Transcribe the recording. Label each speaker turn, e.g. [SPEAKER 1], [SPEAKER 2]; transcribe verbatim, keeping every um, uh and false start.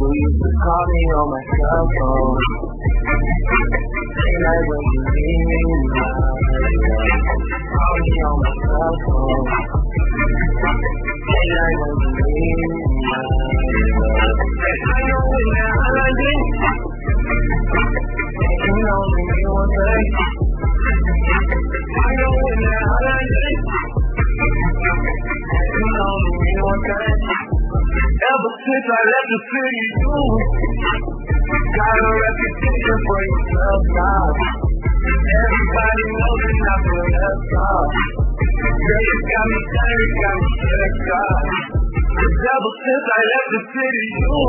[SPEAKER 1] used to call me on my cell phone. Late night when you need me, call me on my cell phone. Late night when you need me. I know when that holiday, you know me one day. I know when that holiday, you know me one day. Ever since I left the city, you got a reputation for yourself, God. Everybody knows you're not for left off. Girl, you got me tired, you got me stressed, God. Ever since I left the city, you